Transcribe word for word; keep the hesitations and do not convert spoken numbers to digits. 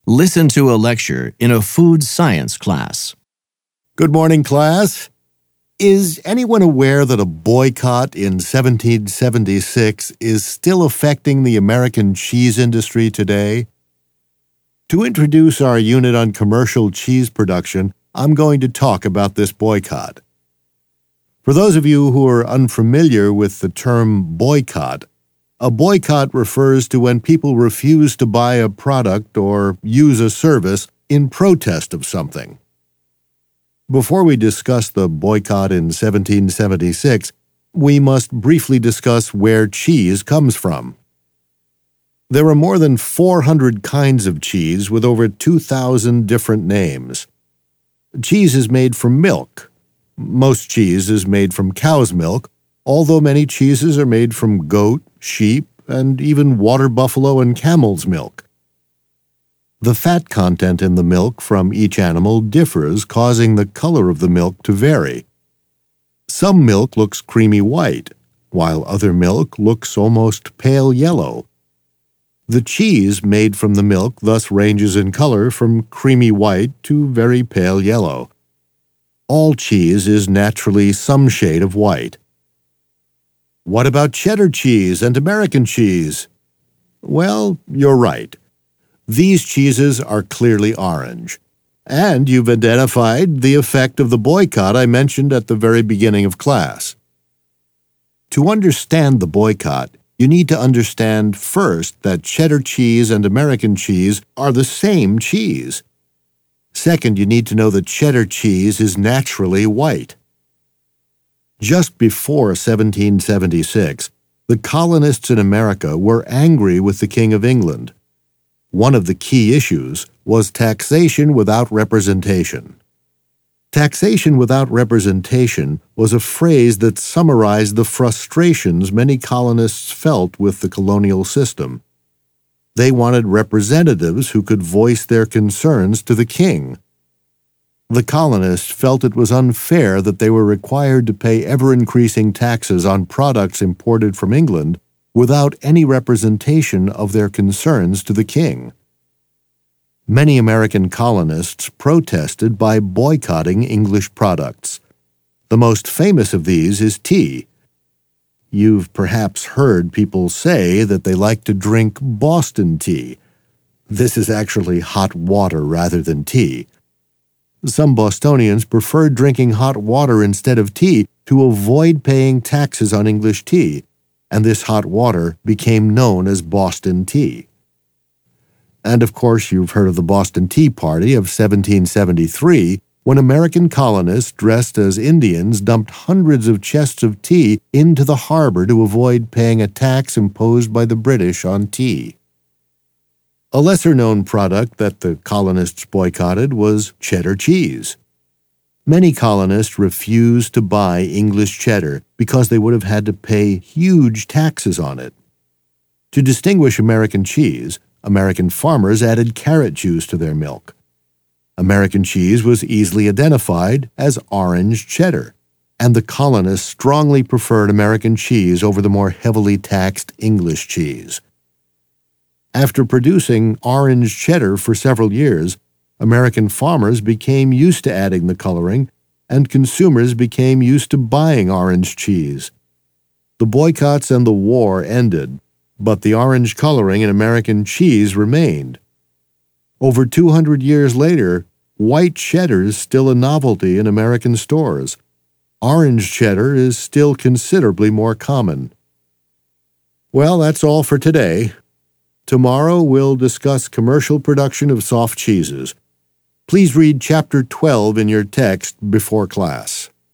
Listen to a lecture in a food science class. Good morning, class. Is anyone aware that a boycott in seventeen seventy-six is still affecting the American cheese industry today? To introduce our unit on commercial cheese production, I'm going to talk about this boycott. For those of you who are unfamiliar with the term boycott, a boycott refers to when people refuse to buy a product or use a service in protest of something. Before we discuss the boycott in seventeen seventy-six, we must briefly discuss where cheese comes from. There are more than four hundred kinds of cheese with over two thousand different names. Cheese is made from milk. Most cheese is made from cow's milk, although many cheeses are made from goat, sheep, and even water buffalo and camel's milk. The fat content in the milk from each animal differs, causing the color of the milk to vary. Some milk looks creamy white, while other milk looks almost pale yellow. The cheese made from the milk thus ranges in color from creamy white to very pale yellow. All cheese is naturally some shade of white. What about cheddar cheese and American cheese? Well, you're right. These cheeses are clearly orange. And you've identified the effect of the boycott I mentioned at the very beginning of class. To understand the boycott, you need to understand first that cheddar cheese and American cheese are the same cheese. Second, you need to know that cheddar cheese is naturally white. Just before seventeen seventy-six, the colonists in America were angry with the King of England. One of the key issues was taxation without representation. Taxation without representation was a phrase that summarized the frustrations many colonists felt with the colonial system. They wanted representatives who could voice their concerns to the king. The colonists felt it was unfair that they were required to pay ever-increasing taxes on products imported from England without any representation of their concerns to the king. Many American colonists protested by boycotting English products. The most famous of these is tea. You've perhaps heard people say that they like to drink Boston tea. This is actually hot water rather than tea. Some Bostonians prefer drinking hot water instead of tea to avoid paying taxes on English tea, and this hot water became known as Boston tea. And of course, you've heard of the Boston Tea Party of seventeen seventy-three, when American colonists dressed as Indians dumped hundreds of chests of tea into the harbor to avoid paying a tax imposed by the British on tea. A lesser-known product that the colonists boycotted was cheddar cheese. Many colonists refused to buy English cheddar because they would have had to pay huge taxes on it. To distinguish American cheese, American farmers added carrot juice to their milk. American cheese was easily identified as orange cheddar, and the colonists strongly preferred American cheese over the more heavily taxed English cheese. After producing orange cheddar for several years, American farmers became used to adding the coloring, and consumers became used to buying orange cheese. The boycotts and the war ended, but the orange coloring in American cheese remained. Over two hundred years later, white cheddar is still a novelty in American stores. Orange cheddar is still considerably more common. Well, that's all for today. Tomorrow we'll discuss commercial production of soft cheeses. Please read Chapter twelve in your text before class.